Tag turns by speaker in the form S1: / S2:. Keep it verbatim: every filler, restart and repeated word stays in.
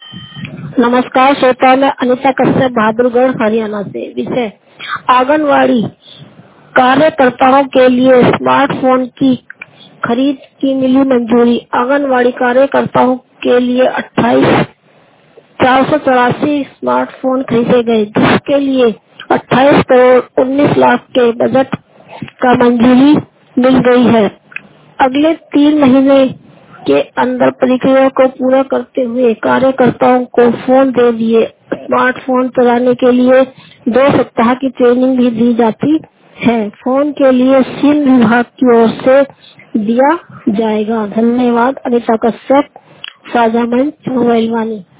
S1: नमस्कार श्रोता, मैं अनीता कश्यप बहादुरगढ़ हरियाणा से। विषय आंगनवाड़ी कार्यकर्ताओं के लिए स्मार्टफोन की खरीद की मिली मंजूरी। आंगनवाड़ी कार्यकर्ताओं के लिए अट्ठाईस चार सौ चौरासी स्मार्टफोन खरीदे गए, जिसके लिए अट्ठाईस करोड़ उन्नीस लाख के बजट का मंजूरी मिल गई है। अगले तीन महीने के अंदर प्रक्रिया को पूरा करते हुए कार्यकर्ताओं को फोन दे दिए। स्मार्टफोन चलाने के लिए दो सप्ताह की ट्रेनिंग भी दी जाती है। फोन के लिए सिम विभाग की ओर से दिया जाएगा। धन्यवाद। अनीता कश्यप, साझा मंच, मोबाइल वाणी।